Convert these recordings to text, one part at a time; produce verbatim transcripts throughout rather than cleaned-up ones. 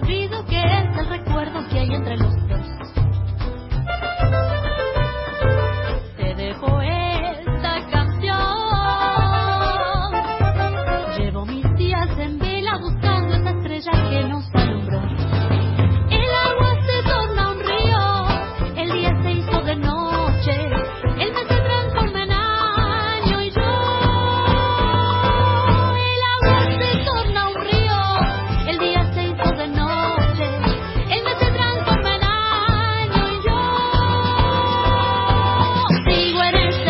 sufrido que es el recuerdo que hay entre los dos. Te dejo esta canción. Llevo mis días en vela buscando esa estrella que nos alumbró. El agua se torna un río, el día se hizo de noche, el mes se transforma en año y yo. El agua se torna un río, el día se hizo de noche, el mes se transforma en año y yo. Sigo en este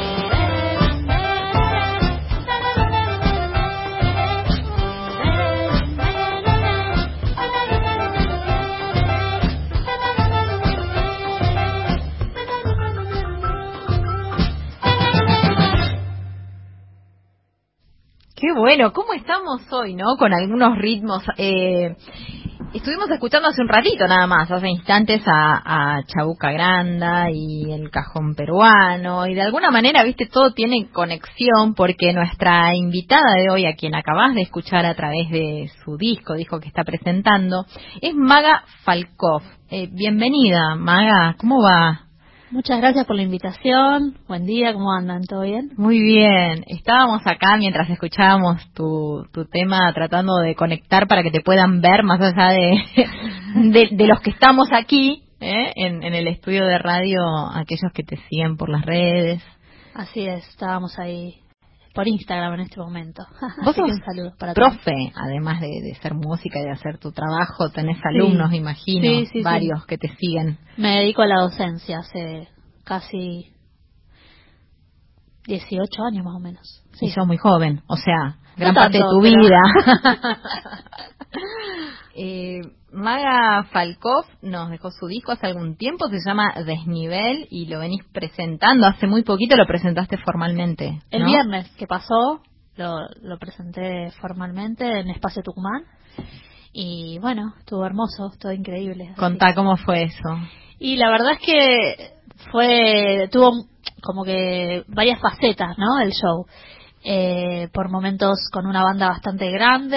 Qué bueno, ¿cómo estamos hoy, no? Con algunos ritmos. Eh, estuvimos escuchando hace un ratito nada más, hace instantes a, a Chabuca Granda y el cajón peruano, y de alguna manera, viste, todo tiene conexión porque nuestra invitada de hoy, a quien acabás de escuchar a través de su disco, dijo que está presentando, es Maga Falkov. Eh, bienvenida, Maga, ¿cómo va? Muchas gracias por la invitación. Buen día, ¿cómo andan? ¿Todo bien? Muy bien. Estábamos acá mientras escuchábamos tu, tu tema tratando de conectar para que te puedan ver más allá de, de, de los que estamos aquí, ¿eh? en, en el estudio de radio, aquellos que te siguen por las redes. Así es, estábamos ahí por Instagram en este momento. Vos sos un saludo para profe, todos. además de, de ser música y de hacer tu trabajo, tenés alumnos, Sí. imagino, Sí, sí, varios sí. que te siguen. Me dedico a la docencia hace casi dieciocho años más o menos. Sí, Sí. sos muy joven, o sea, gran No parte de tanto, tu pero... vida. eh, Maga Falkov nos dejó su disco hace algún tiempo, se llama Desnivel y lo venís presentando. Hace muy poquito lo presentaste formalmente, ¿no? El viernes que pasó lo, lo presenté formalmente en Espacio Tucumán y bueno, estuvo hermoso, estuvo increíble. Contá Así. cómo fue eso. Y la verdad es que fue tuvo como que varias facetas, ¿no? El show. Eh, por momentos con una banda bastante grande,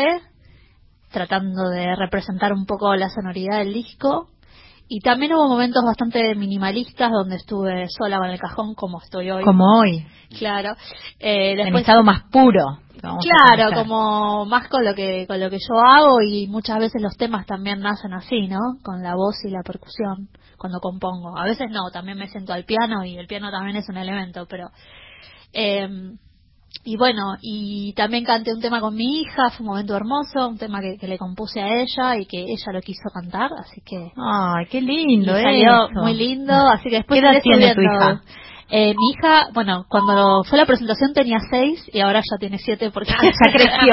tratando de representar un poco la sonoridad del disco. Y también hubo momentos bastante minimalistas donde estuve sola con el cajón, como estoy hoy. Como hoy. Claro. Eh, después, en estado más puro. Claro, como más con lo que con lo que yo hago, y muchas veces los temas también nacen así, ¿no? Con la voz y la percusión cuando compongo. A veces no, también me siento al piano y el piano también es un elemento, pero eh, y bueno, y también canté un tema con mi hija, fue un momento hermoso, un tema que, que le compuse a ella y que ella lo quiso cantar, así que ay, qué lindo, y salió eso. muy lindo, así que después ¿Qué edad tiene tu subiendo. hija? Eh, mi hija, bueno, cuando fue la presentación tenía seis y ahora ya tiene siete porque ya creció.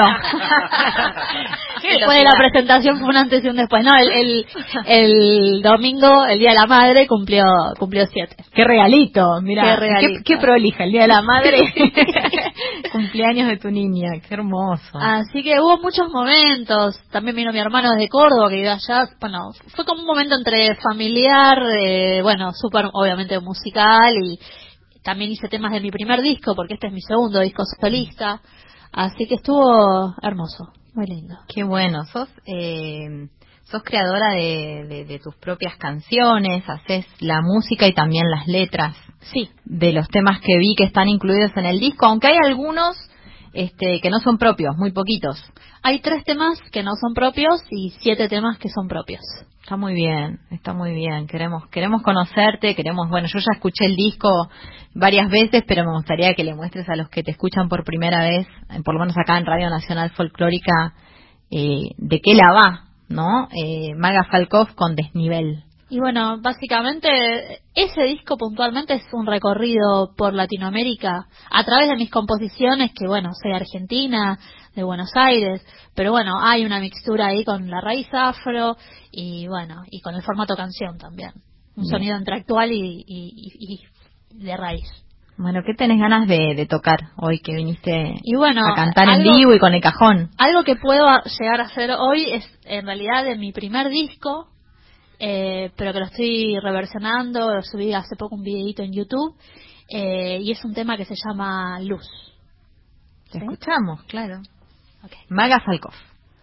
Después de la presentación fue un antes y un después. No, el, el, el domingo, el Día de la Madre, cumplió cumplió siete. Qué regalito, mira. Qué, regalito. Qué, qué prolija, el Día de la Madre. Cumpleaños de tu niña, qué hermoso. Así que hubo muchos momentos. También vino mi hermano desde Córdoba, que vive allá. Bueno, fue como un momento entre familiar, eh, bueno, súper obviamente musical, y también hice temas de mi primer disco, porque este es mi segundo disco solista. Así que estuvo hermoso, muy lindo. Qué bueno, sos eh, sos creadora de, de, de tus propias canciones, haces la música y también las letras. Sí. De los temas que vi que están incluidos en el disco, aunque hay algunos este, que no son propios, muy poquitos. Hay tres temas que no son propios y siete temas que son propios. Está muy bien, está muy bien. Queremos queremos conocerte, queremos, bueno, yo ya escuché el disco varias veces, pero me gustaría que le muestres a los que te escuchan por primera vez, por lo menos acá en Radio Nacional Folclórica, eh, de qué la va, ¿no? Eh, Maga Falkov con Desnivel. Y bueno, básicamente ese disco puntualmente es un recorrido por Latinoamérica a través de mis composiciones, que bueno, soy argentina, de Buenos Aires, pero bueno, hay una mixtura ahí con la raíz afro y bueno, y con el formato canción también. Un Bien. Sonido entre actual y, y, y, y de raíz. Bueno, ¿qué tenés ganas de, de tocar hoy que viniste y bueno, a cantar algo, en vivo y con el cajón? Algo que puedo llegar a hacer hoy es en realidad de mi primer disco, eh, pero que lo estoy reversionando, lo subí hace poco un videito en YouTube, eh, y es un tema que se llama Luz. Te ¿Sí? escuchamos, claro. Okay. Maga Falkov.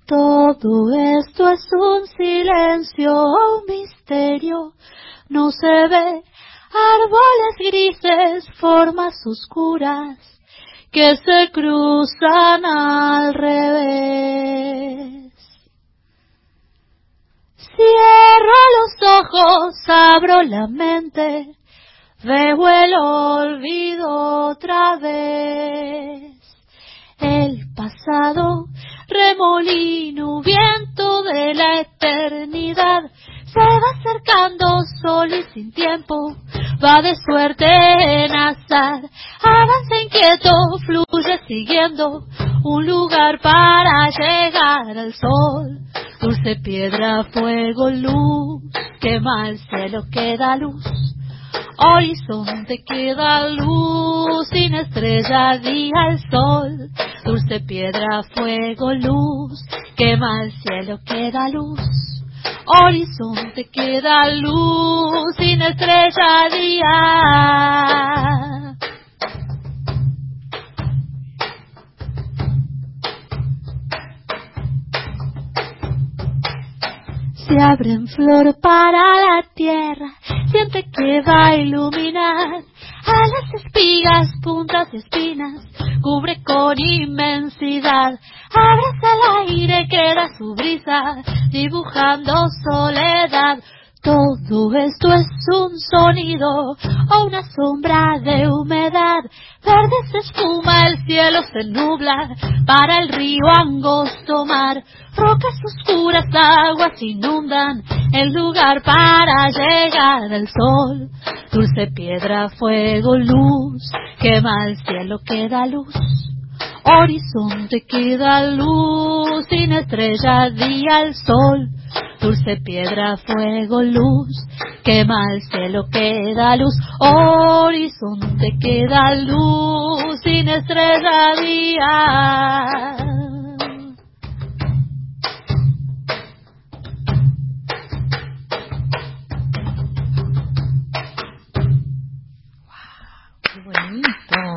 Todo esto es un silencio, un misterio, no se ve árboles grises, formas oscuras que se cruzan al revés. Cierro los ojos, abro la mente, veo el olvido otra vez. El pasado, remolino, viento de la eternidad, se va acercando solo y sin tiempo, va de suerte en azar, avanza inquieto, fluye siguiendo un lugar para llegar al sol. Dulce piedra, fuego, luz, quema el cielo, queda luz. Horizonte queda luz, sin estrella, día el sol. Dulce piedra, fuego, luz, quema el cielo, queda luz. Horizonte queda luz, sin estrella, día. Se abre en flor para la tierra, siente que va a iluminar a las espigas, puntas y espinas, cubre con inmensidad, abraza el aire, queda su brisa, dibujando soledad. Todo esto es un sonido o una sombra de humedad, verde se espuma, el cielo se nubla, para el río angosto mar, rocas oscuras, aguas inundan el lugar para llegar al sol. Dulce piedra, fuego, luz, quema el cielo, queda luz. Horizonte queda luz, sin estrella, día el sol. Dulce piedra, fuego, luz, quema el cielo, queda luz. Horizonte queda luz, sin estrella, día. ¡Qué bonito!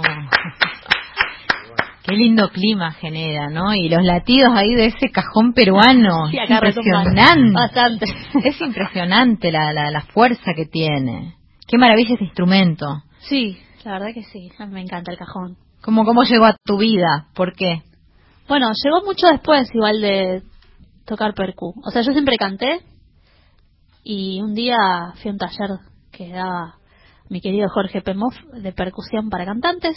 Qué lindo clima genera, ¿no? Y los latidos ahí de ese cajón peruano, Sí, es acá impresionante. Bastante. Es impresionante la, la, la fuerza que tiene. Qué maravilla ese instrumento. Sí, la verdad que sí, a mí me encanta el cajón. ¿Cómo, cómo llegó a tu vida? ¿Por qué? Bueno, llegó mucho después igual de tocar percu. O sea, yo siempre canté y un día fui a un taller que daba mi querido Jorge Pemoff de percusión para cantantes.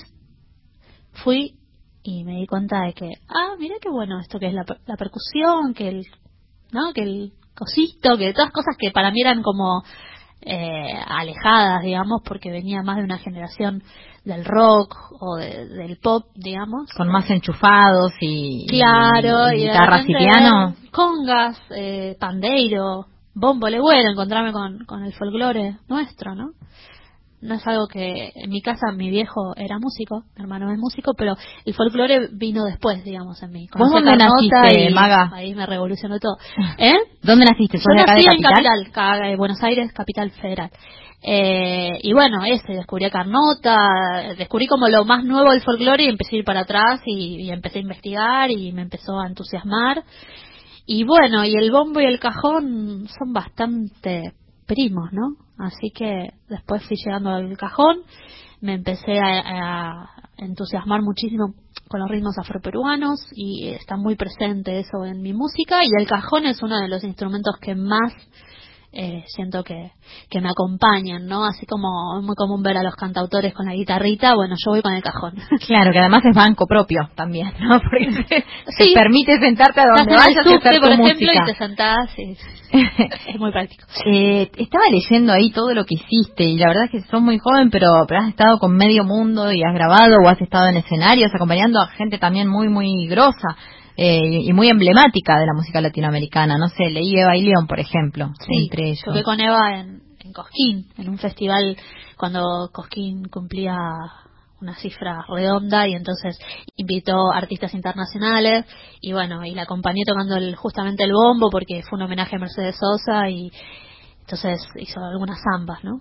Fui y me di cuenta de que, ah, mira qué bueno esto que es la, la percusión, que el, ¿no? Que el cosito, que todas cosas que para mí eran como eh, alejadas, digamos, porque venía más de una generación del rock o de, del pop, digamos. Con más enchufados y, claro, y, y y guitarras y piano. Congas, eh, pandeiro, bombo legüero, encontrarme con, con el folclore nuestro, ¿no? No es algo que en mi casa mi viejo era músico, mi hermano es músico, pero el folclore vino después, digamos, en mí. ¿Vos dónde naciste, y Maga? Ahí me revolucionó todo. ¿Eh? ¿Dónde naciste? ¿Sos Yo de acá nací de en Capital? Capital, ca- eh, Buenos Aires, Capital Federal. Eh, y bueno, ese, descubrí a Carnota, descubrí como lo más nuevo del folclore y empecé a ir para atrás y, y empecé a investigar y me empezó a entusiasmar. Y bueno, y el bombo y el cajón son bastante primos, ¿no? Así que después fui llegando al cajón, me empecé a, a entusiasmar muchísimo con los ritmos afroperuanos y está muy presente eso en mi música, y el cajón es uno de los instrumentos que más eh, siento que, que me acompañan, ¿no? Así como es muy común ver a los cantautores con la guitarrita, bueno, yo voy con el cajón. Claro, que además es banco propio también, ¿no? Porque te, sí. te permite sentarte a donde Estás en vayas el y subte, hacer tu por ejemplo, música. y te sentás y es muy práctico. Eh, estaba leyendo ahí todo lo que hiciste y la verdad es que sos muy joven, pero, pero has estado con medio mundo y has grabado o has estado en escenarios acompañando a gente también muy, muy grosa eh, y muy emblemática de la música latinoamericana. No sé, leí Eva y León, por ejemplo, sí, entre ellos. toqué con Eva en, en Cosquín, en un festival cuando Cosquín cumplía una cifra redonda y entonces invitó artistas internacionales y bueno, y la acompañé tocando el, justamente el bombo porque fue un homenaje a Mercedes Sosa y entonces hizo algunas zambas, ¿no?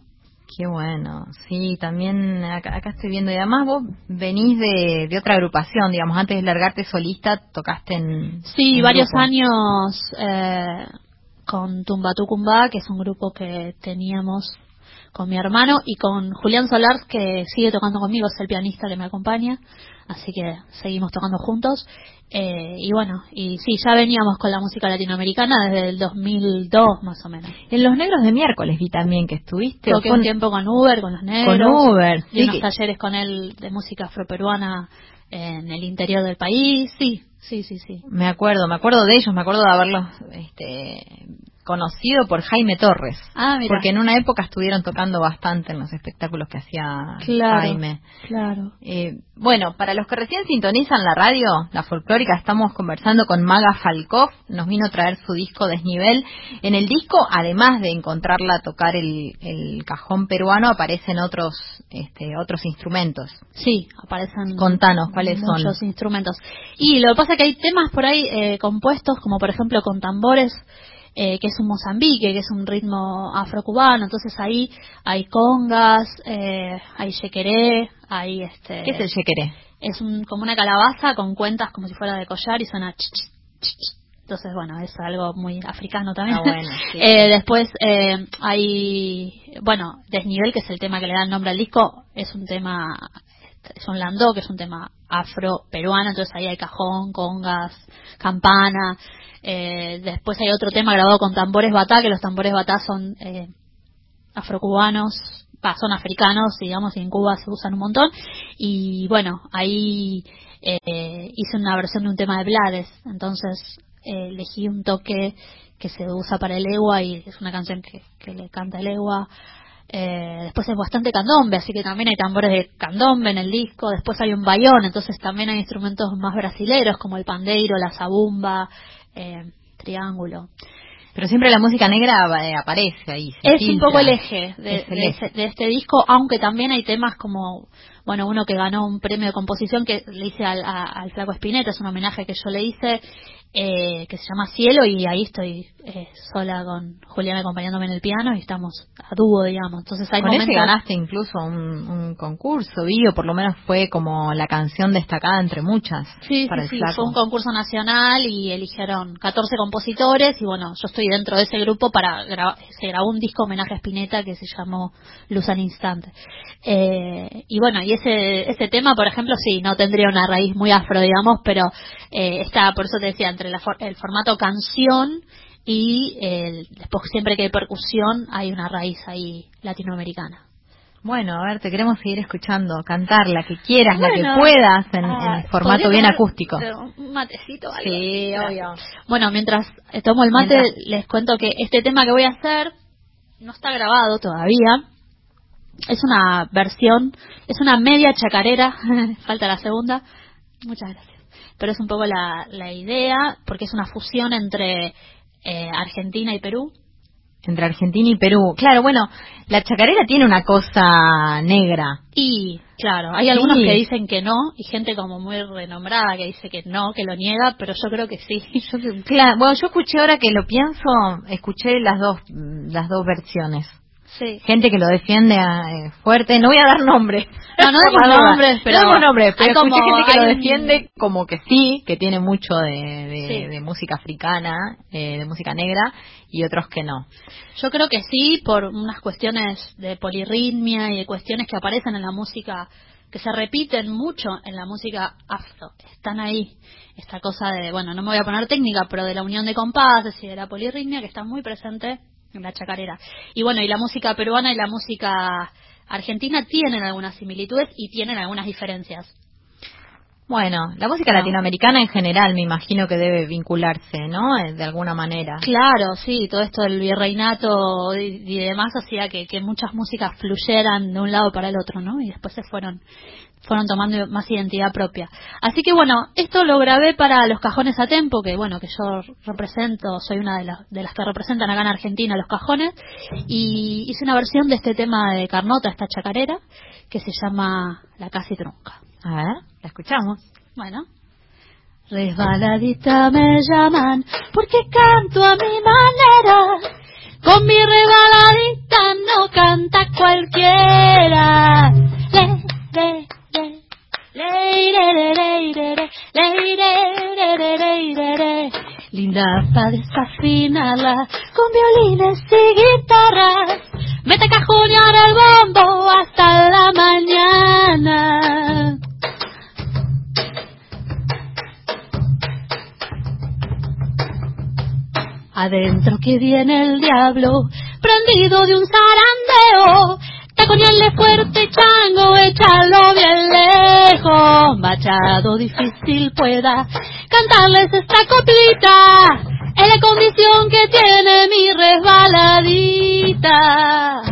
Qué bueno, sí, también acá, acá estoy viendo. Y además vos venís de, de otra agrupación, digamos, antes de largarte solista tocaste en... Sí, en varios grupo. años eh, con Tumbatucumba, que es un grupo que teníamos con mi hermano, y con Julián Solar, que sigue tocando conmigo, es el pianista que me acompaña, así que seguimos tocando juntos. Eh, y bueno, y sí, ya veníamos con la música latinoamericana desde el dos mil dos más o menos. En Los Negros de Miércoles vi también que estuviste. Toqué con, un tiempo con Uber, con Los Negros. Con Uber, y sí. unos Que... talleres con él de música afroperuana en el interior del país. Sí, sí, sí, sí. Me acuerdo, me acuerdo de ellos, me acuerdo de haberlos este, conocido por Jaime Torres. Ah, mira. Porque en una época estuvieron tocando bastante en los espectáculos que hacía Claro, Jaime. Claro. Eh, bueno, para los que recién sintonizan la radio, la folclórica, estamos conversando con Maga Falkov. Nos vino a traer su disco Desnivel. En el disco, además de encontrarla tocar el, el cajón peruano, aparecen otros este, otros instrumentos. Sí, aparecen. Contanos, ¿cuáles muchos son? Muchos instrumentos. Y lo que pasa es que hay temas por ahí eh, compuestos, como por ejemplo con tambores, eh, que es un Mozambique, que es un ritmo afrocubano. Entonces ahí hay congas, eh, hay yequeré, hay este... ¿Qué es el yequeré? Es un, como una calabaza con cuentas como si fuera de collar y suena ch, ch, ch, ch. Entonces, bueno, es algo muy africano también. Ah, bueno, sí. eh, después eh, hay, bueno, Desnivel, que es el tema que le da el nombre al disco, es un tema, es un landó, que es un tema afro-peruano, entonces ahí hay cajón, congas, campana. Eh, después hay otro tema grabado con tambores batá, que los tambores batá son eh, afrocubanos, bah, son africanos, digamos, y en Cuba se usan un montón. Y bueno, ahí eh, hice una versión de un tema de Blades, entonces eh, elegí un toque que se usa para el egua y es una canción que, que le canta el egua. Eh, después es bastante candombe, así que también hay tambores de candombe en el disco. Después hay un bayón, entonces también hay instrumentos más brasileros como el pandeiro, la zabumba, eh, triángulo. Pero siempre la música negra eh, aparece ahí. Se es filtra. un poco el eje de, el de, eje. Ese, de este disco, aunque también hay temas como, bueno, uno que ganó un premio de composición que le hice al, a, al Flaco Spinetta, es un homenaje que yo le hice, eh, que se llama Cielo, y ahí estoy eh, sola con Julián acompañándome en el piano y estamos a dúo, digamos. Entonces hay Con momentos... ese ganaste incluso un, un concurso, vi, o por lo menos fue como la canción destacada entre muchas. Sí, para sí, el sí, Flaco. fue un concurso nacional y eligieron catorce compositores y bueno, yo estoy dentro de ese grupo para grabar, se grabó un disco homenaje a Spinetta que se llamó Luz al Instante. Eh, y bueno, y ese ese tema, por ejemplo, sí, no tendría una raíz muy afro, digamos, pero eh, está, por eso te decía, entre la for- el formato canción y el, después siempre que hay percusión hay una raíz ahí latinoamericana. Bueno, a ver, te queremos seguir escuchando, cantar la que quieras, Bueno, la que puedas, en, ah, en formato ¿podría bien tomar, acústico. eh, un matecito o algo? Sí, Gracias. obvio. Bueno, mientras eh, tomo el mate, Mientras- les cuento que este tema que voy a hacer no está grabado todavía. Es una versión, es una media chacarera, falta la segunda. Muchas gracias. Pero es un poco la, la idea, porque es una fusión entre eh, Argentina y Perú. Entre Argentina y Perú. Claro, bueno, la chacarera tiene una cosa negra. Y, claro, hay algunos Sí. que dicen que no, y gente como muy renombrada que dice que no, que lo niega, pero yo creo que sí. Yo, claro, bueno, yo escuché, ahora que lo pienso, escuché las dos, las dos versiones. Sí. Gente que lo defiende eh, fuerte, no voy a dar nombres. No, no Por demos la duda. nombres, pero No demos nombres, pero hay como- escuché gente que hay lo un- defiende como que sí, que tiene mucho de, de, Sí. de música africana, eh, de música negra, y otros que no. Yo creo que sí, por unas cuestiones de polirritmia y de cuestiones que aparecen en la música, que se repiten mucho en la música afro. Están ahí. Esta cosa de, bueno, no me voy a poner técnica, pero de la unión de compases y de la polirritmia que está muy presente en la chacarera. Y bueno, y la música peruana y la música argentina tienen algunas similitudes y tienen algunas diferencias. Bueno, la música No. latinoamericana en general me imagino que debe vincularse, ¿no? Eh, De alguna manera. Claro, sí, todo esto del virreinato y, y demás hacía que, que muchas músicas fluyeran de un lado para el otro, ¿no? Y después se fueron fueron tomando más identidad propia. Así que bueno, esto lo grabé para los cajones a tempo, que bueno, que yo represento, soy una de las, de las que representan acá en Argentina los cajones, y hice una versión de este tema de Carnota, esta chacarera, que se llama La Casi Trunca. A ver, la escuchamos. Bueno. Resbaladita me llaman porque canto a mi manera. Con mi resbaladita no canta cualquiera. Le, le, le, le, le, le, le, le, le, le, le, le, le, le. Linda para desafinarla con violines y guitarras. Mete a cajonear el bombo hasta la mañana. Adentro que viene el diablo, prendido de un zarandeo. Taconearle fuerte, chango, échalo bien lejos. Machado difícil pueda cantarles esta coplita. Es la condición que tiene mi resbaladita.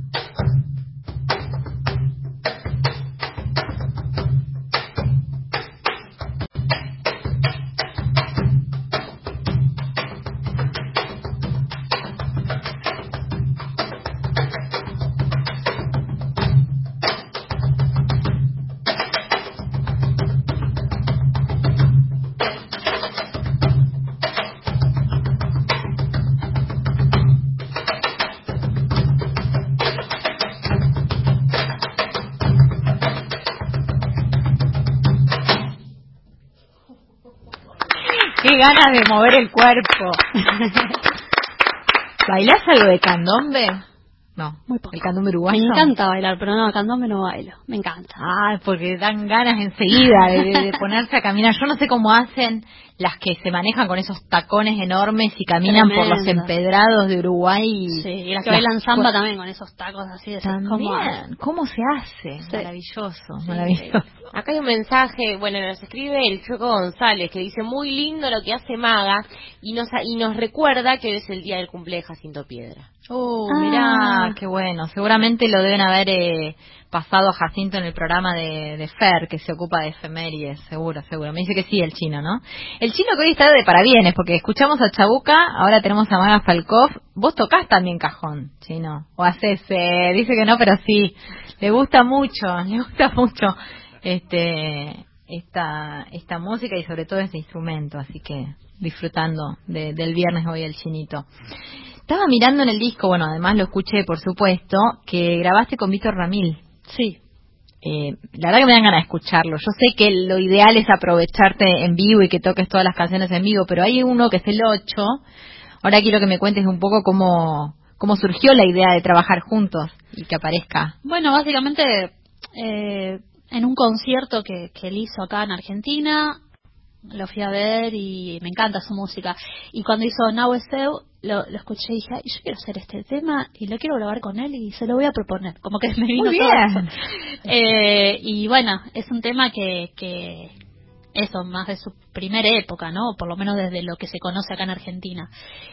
Qué ganas de mover el cuerpo. ¿Bailás algo de candombe? No, muy poco. ¿El candombe uruguayo? Me encanta bailar, pero no, candombe no bailo. Me encanta. Ah, porque dan ganas enseguida de, de, de ponerse a caminar. Yo no sé cómo hacen las que se manejan con esos tacones enormes y caminan Tremendo. por los empedrados de Uruguay. Sí, y las que las bailan samba también con esos tacos así de También. ¿Cómo, ¿Cómo se hace? Sí. Maravilloso, Sí. maravilloso. Acá hay un mensaje, bueno, nos escribe el Choco González, que dice, muy lindo lo que hace Maga, y nos y nos recuerda que hoy es el día del cumple de Jacinto Piedra. Oh, Ah. mirá, qué bueno. Seguramente lo deben haber eh, pasado a Jacinto en el programa de, de Fer, que se ocupa de efemérides, seguro, seguro. Me dice que sí, el chino, ¿no? El chino que hoy está de parabienes, porque escuchamos a Chabuca, ahora tenemos a Maga Falkov. Vos tocás también cajón, chino. O haces, eh, dice que no, pero sí. Le gusta mucho, le gusta mucho este esta esta música y sobre todo este instrumento, así que disfrutando de, del viernes hoy el chinito. Estaba mirando en el disco, bueno, además lo escuché, por supuesto, que grabaste con Víctor Ramil. Sí. Eh, la verdad que me dan ganas de escucharlo. Yo sé que lo ideal es aprovecharte en vivo y que toques todas las canciones en vivo, pero hay uno que es el ocho. Ahora quiero que me cuentes un poco cómo, cómo surgió la idea de trabajar juntos y que aparezca. Bueno, básicamente eh, en un concierto que, que él hizo acá en Argentina, lo fui a ver y me encanta su música. Y cuando hizo Now Es Eu, lo, lo escuché y dije, ay, yo quiero hacer este tema y lo quiero grabar con él y se lo voy a proponer. Como que me vino Muy todo bien. eso. Eh, y bueno, es un tema que, que eso, más de su primera época, ¿no? Por lo menos desde lo que se conoce acá en Argentina.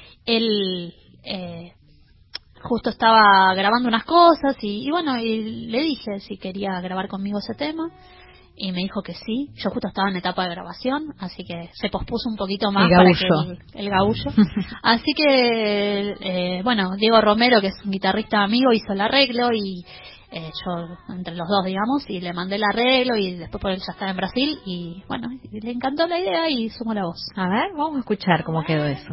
Él eh, justo estaba grabando unas cosas y, y bueno, y le dije si quería grabar conmigo ese tema. Y me dijo que sí. Yo justo estaba en etapa de grabación, así que se pospuso un poquito más El para gaullo. que el, el gaullo. Así que, eh, bueno, Diego Romero, que es un guitarrista amigo, hizo el arreglo y eh, yo, entre los dos, digamos, y le mandé el arreglo y después por él ya estaba en Brasil y, bueno, y le encantó la idea y sumó la voz. A ver, vamos a escuchar cómo quedó eso.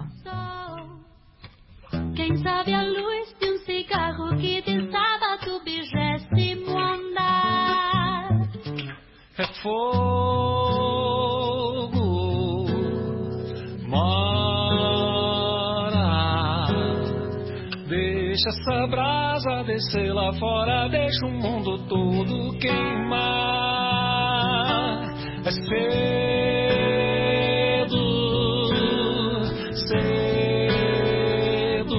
Quem sabe a luz de um cigarro que desaba do vigésimo andar. É fogo, mora. Deixa essa brasa descer lá fora, deixa o mundo todo queimar. É cedo, cedo.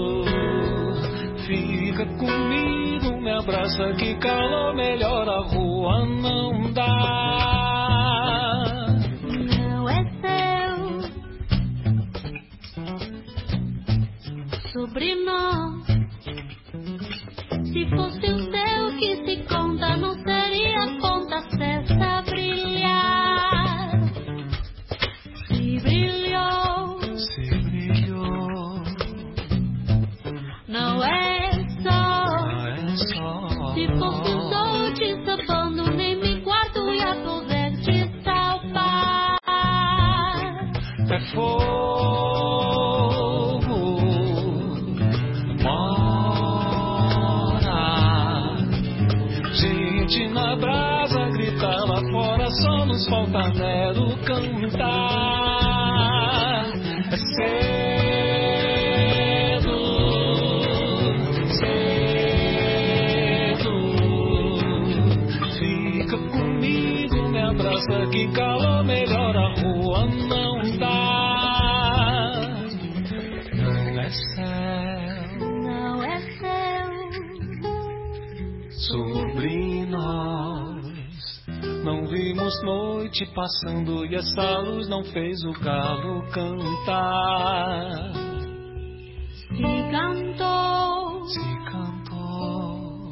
Fica comigo, me abraça, que calor, melhor a rua não dá. Não é seu, sobre nós. Se fosse o seu que se conta, não seria ponta cessa a brilhar. Se brilhou, Se brilhou, não é só. não é só. Se fosse o sol te sabando, nem me guardo e a poder te salvar. É fogo, mora. nos falta nero cantar. É cedo, cedo. Fica comigo, me abraça, que calor, melhor a rua não dá. Não é céu, não é céu sobre nós. Não vimos noite passando e essa luz não fez o galo cantar. Se cantou, Se cantou,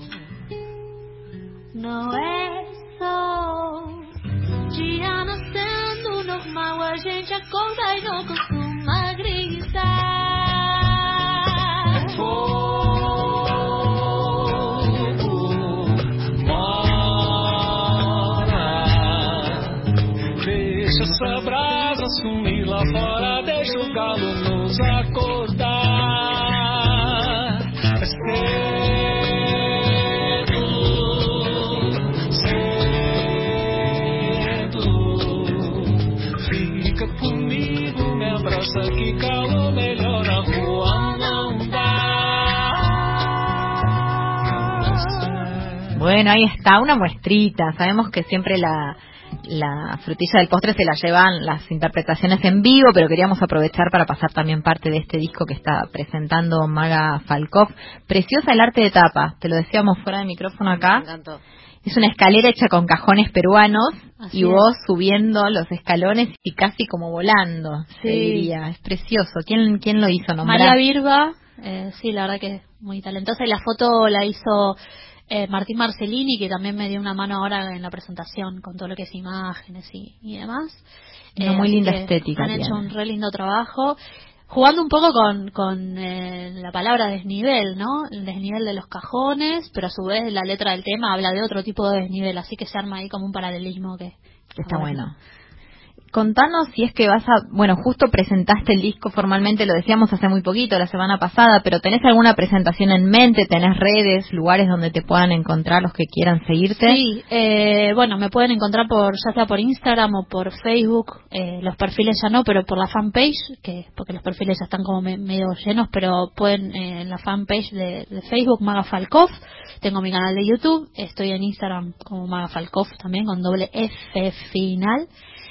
não é só dia nascendo normal, a gente acorda e não costuma gritar. Fogo mora, deixa essa brasa sumir lá fora, deixa o galo nos acordar. É cedo, cedo. Fica comigo, me abraça, que calor, melhor a rua não dá. Bueno, ahí está, una muestrita. Sabemos que siempre la, la frutilla del postre se la llevan las interpretaciones en vivo, pero queríamos aprovechar para pasar también parte de este disco que está presentando Maga Falkov. Preciosa el arte de tapa, te lo decíamos fuera de micrófono acá. Me encantó. Es una escalera hecha con cajones peruanos. Así y es. vos subiendo los escalones y casi como volando, Sí. te diría. Es precioso. ¿Quién, quién lo hizo nombrar? María Virba, eh, sí, la verdad que es muy talentosa. Y la foto la hizo eh, Martín Marcelini, que también me dio una mano ahora en la presentación con todo lo que es imágenes y, y demás. Una muy así linda que estética Han tiene. hecho un re lindo trabajo, jugando un poco con, con eh, la palabra desnivel, ¿no? El desnivel de los cajones, pero a su vez la letra del tema habla de otro tipo de desnivel, así que se arma ahí como un paralelismo que Está bueno. Contanos si es que vas a... Bueno, justo presentaste el disco formalmente, lo decíamos hace muy poquito, la semana pasada, pero ¿tenés alguna presentación en mente? ¿Tenés redes, lugares donde te puedan encontrar los que quieran seguirte? Sí, eh, bueno, me pueden encontrar por ya sea por Instagram o por Facebook, eh, los perfiles ya no, pero por la fanpage, que porque los perfiles ya están como me, medio llenos, pero pueden eh, en la fanpage de, de Facebook, Maga Falkov. Tengo mi canal de YouTube, estoy en Instagram como Maga Falkov también, con doble F final.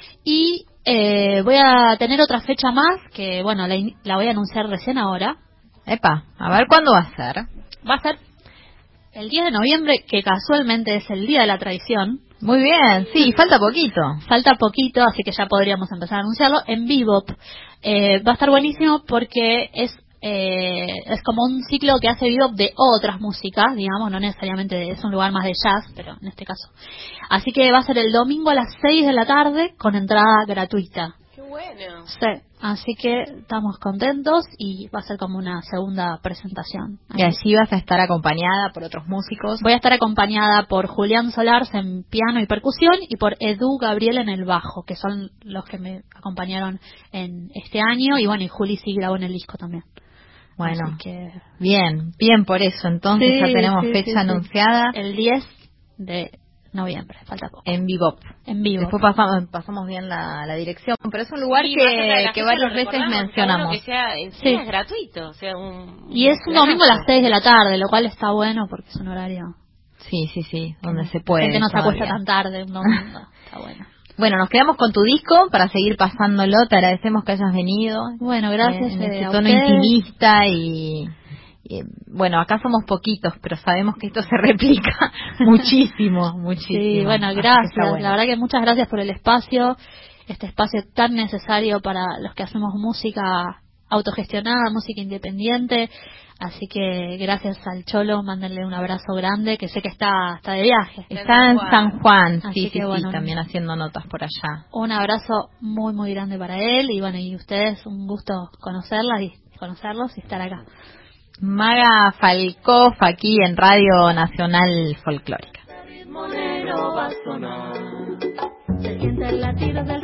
Y eh, voy a tener otra fecha más, que bueno, la, in- la voy a anunciar recién ahora. Epa, a ver cuándo va a ser. Va a ser el diez de noviembre, que casualmente es el Día de la Tradición. Muy bien, sí, falta poquito. Falta poquito, así que ya podríamos empezar a anunciarlo. En Bebop eh, va a estar buenísimo porque es eh, es como un ciclo que hace Bebop de otras músicas, digamos, no necesariamente de- es un lugar más de jazz, pero en este caso. Así que va a ser el domingo a las seis de la tarde con entrada gratuita. Qué bueno. Sí, así que estamos contentos y va a ser como una segunda presentación. Y allí vas a estar acompañada por otros músicos. Voy a estar acompañada por Julián Solars en piano y percusión y por Edu Gabriel en el bajo, que son los que me acompañaron en este año. Y bueno, y Juli sí grabó en el disco también. Bueno, Así que bien, bien por eso. Entonces Sí, ya tenemos sí, fecha sí, sí. anunciada el diez de noviembre, falta poco. en Bebop. En vivo. Después pasamos, pasamos bien la, la dirección, pero es un lugar Sí, más allá de que, la que fecha, varias lo veces recordamos, mencionamos. cada uno que sea, encima Sí. es gratuito, o sea, un, Y es un domingo a las seis de la tarde, lo cual está bueno porque es un horario Sí, sí, sí, donde se la puede. gente no se acuesta todavía. tan tarde un domingo. Está bueno. Bueno, nos quedamos con tu disco para seguir pasándolo. Te agradecemos que hayas venido. Bueno, gracias eh, en eh, este a tono ustedes. intimista y, y, bueno, acá somos poquitos, pero sabemos que esto se replica muchísimo, muchísimo. Sí, bueno, Así que gracias. está bueno. La verdad que muchas gracias por el espacio, este espacio tan necesario para los que hacemos música autogestionada, música independiente. Así que gracias al Cholo, mándenle un abrazo grande, que sé que está, está de viaje. Está en San Juan, Así sí, sí, que, sí, bueno, también haciendo notas por allá. Un abrazo muy, muy grande para él. Y bueno, y ustedes, un gusto conocerlas y conocerlos y estar acá. Maga Falkov aquí en Radio Nacional Folclórica. ritmo negro va a sonar. Se siente el latido del